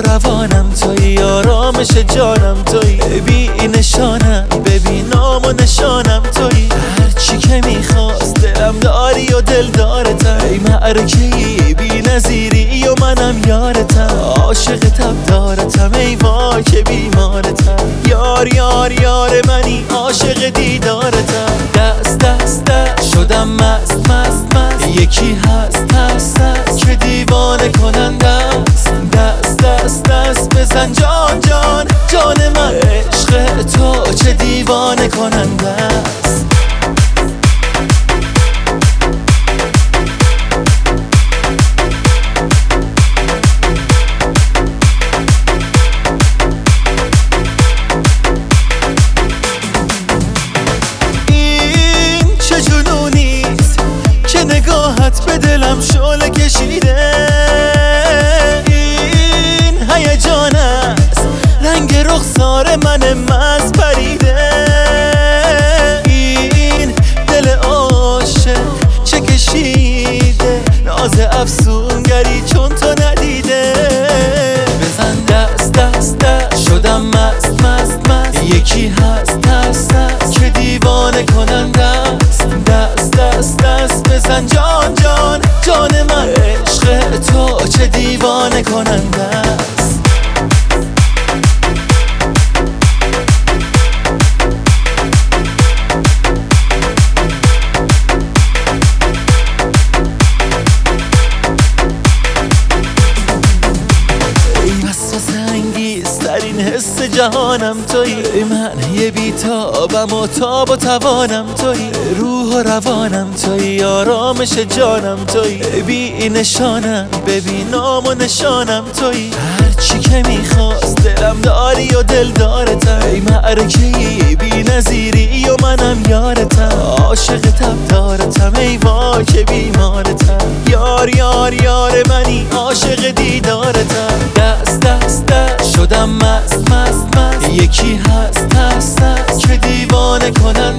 روانم توی، آرامش جانم توی، بی نشانم ببین نام و نشانم توی. هرچی که میخواست دلم داری و دل دارتم، ای معرکه‌ای بی نظیری و منم یارتم. عاشق تب دارتم ای وای که بیمارتم، یار یار یار منی عاشق دیدارتم. دست دست دست شدم مست مست مست، یکی هست هست هست که دیوانه کننده است. دست دست دست بزن جان جان جان من، عشق تو چه دیوانه کننده است. نگاهت به دلم شعله کشیده، این هیجان است رنگ رخسار من مست پریده. این دل عاشق چه کشیده، ناز افسونگری چون تو ندیده. بزن دست دست دست شدم مست مست مست، یکی هست هست هست که دیوانه کننده است. دست دست دست بزن جان جان جان من، عشق تو چه دیوانه کننده است. ترین حس جهانم توی، من یه بیتابم و تاب و توانم توی، روح و روانم توی، آرامش جانم توی، بی نشانم ببین نام و نشانم توی. هرچی که میخواست دلم داری و دل دارتم، ای معرکه‌ای بی نظیری و منم یارتم. عاشق تب دارتم ای وای که بیمارتم، یار یار یار منی عاشق دیدارتم. دست دست دست شدم مست مست مست، یکی هست هست هست که دیوانه کنم